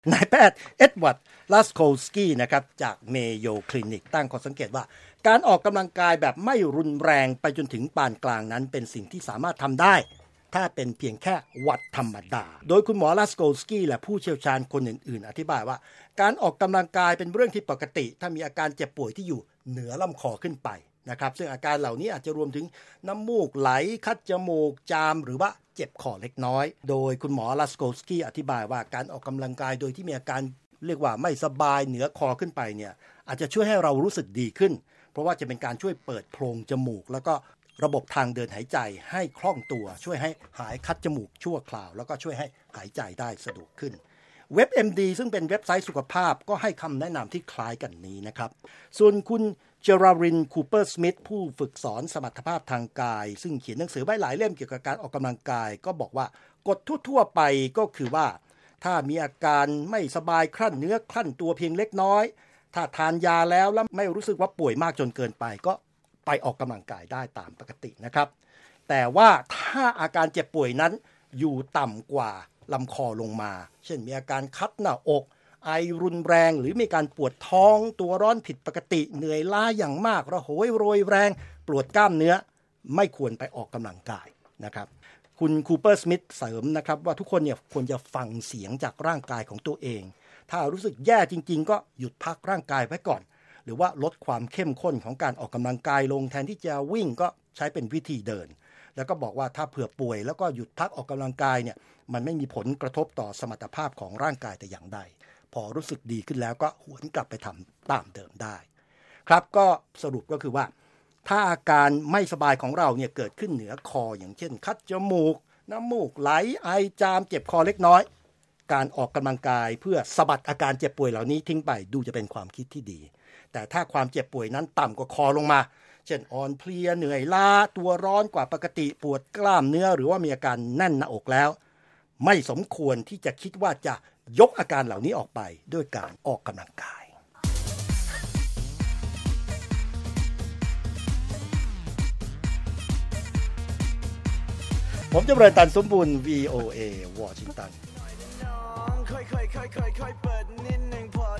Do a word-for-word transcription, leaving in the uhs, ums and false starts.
นายแพทย์เอ็ดเวิร์ด ลาสโคลสกี้นะครับจากเมโยคลินิกตั้งข้อสังเกตว่าการออกกำลังกายแบบไม่รุนแรงไปจนถึงปานกลางนั้นเป็นสิ่งที่สามารถทำได้ถ้าเป็นเพียงแค่หวัดธรรมดาโดยคุณหมอ ลาสโคลสกี้และผู้เชี่ยวชาญคนอื่นๆอธิบายว่าการออกกำลังกายเป็นเรื่องที่ปกติถ้ามีอาการเจ็บป่วยที่อยู่เหนือลำคอขึ้นไปนะครับซึ่งอาการเหล่านี้อาจจะรวมถึงน้ำมูกไหลคัดจมูกจามหรือว่าเจ็บคอเล็กน้อยโดยคุณหมอ ลาสโคลสกี้อธิบายว่าการออกกำลังกายโดยที่มีอาการเรียกว่าไม่สบายเหนือคอขึ้นไปเนี่ยอาจจะช่วยให้เรารู้สึกดีขึ้นเพราะว่าจะเป็นการช่วยเปิดโพรงจมูกแล้วก็ระบบทางเดินหายใจให้คล่องตัวช่วยให้หายคัดจมูกชั่วคราวแล้วก็ช่วยให้หายใจได้สะดวกขึ้นเว็บ เอ็ม ดี ซึ่งเป็นเว็บไซต์สุขภาพก็ให้คำแนะนำที่คล้ายกันนี้นะครับส่วนคุณเจอราริน คูเปอร์สมิธผู้ฝึกสอนสมรรถภาพทางกายซึ่งเขียนหนังสือไว้หลายเล่มเกี่ยวกับการออกกำลังกายก็บอกว่ากฎทั่วๆไปก็คือว่าถ้ามีอาการไม่สบายคลั่นเนื้อคลั่นตัวเพียงเล็กน้อยถ้าทานยาแล้วแล้วไม่รู้สึกว่าป่วยมากจนเกินไปก็ไปออกกำลังกายได้ตามปกตินะครับแต่ว่าถ้าอาการเจ็บป่วยนั้นอยู่ต่ำกว่าลำคอลงมาเช่นมีอาการคัดหน้าอกไอรุนแรงหรือมีการปวดท้องตัวร้อนผิดปกติเหนื่อยล้าอย่างมากระโหยโรยแรงปวดกล้ามเนื้อไม่ควรไปออกกำลังกายนะครับคุณคูเปอร์สมิธเสริมนะครับว่าทุกคนเนี่ยควรจะฟังเสียงจากร่างกายของตัวเองถ้ารู้สึกแย่จริงๆก็หยุดพักร่างกายไว้ก่อนหรือว่าลดความเข้มข้นของการออกกำลังกายลงแทนที่จะวิ่งก็ใช้เป็นวิธีเดินแล้วก็บอกว่าถ้าเผื่อป่วยแล้วก็หยุดพักออกกำลังกายเนี่ยมันไม่มีผลกระทบต่อสมรรถภาพของร่างกายแต่อย่างใดพอรู้สึกดีขึ้นแล้วก็หวนกลับไปทำตามเดิมได้ครับก็สรุปก็คือว่าถ้าอาการไม่สบายของเราเนี่ยเกิดขึ้นเหนือคออย่างเช่นคัดจมูกน้ำมูกไหลไอจามเจ็บคอเล็กน้อยการออกกำลังกายเพื่อสะบัดอาการเจ็บป่วยเหล่านี้ทิ้งไปดูจะเป็นความคิดที่ดีแต่ถ้าความเจ็บป่วยนั้นต่ำกว่าคอลงมาเช่นอ่อนเพลียเหนื่อยล้าตัวร้อนกว่าปกติปวดกล้ามเนื้อหรือว่ามีอาการแน่นหน้าอกแล้วไม่สมควรที่จะคิดว่าจะยกอาการเหล่านี้ออกไปด้วยการออกกำลังกายผมจำเริญตันสมบูรณ์ วี โอ เอ วอชิงตัน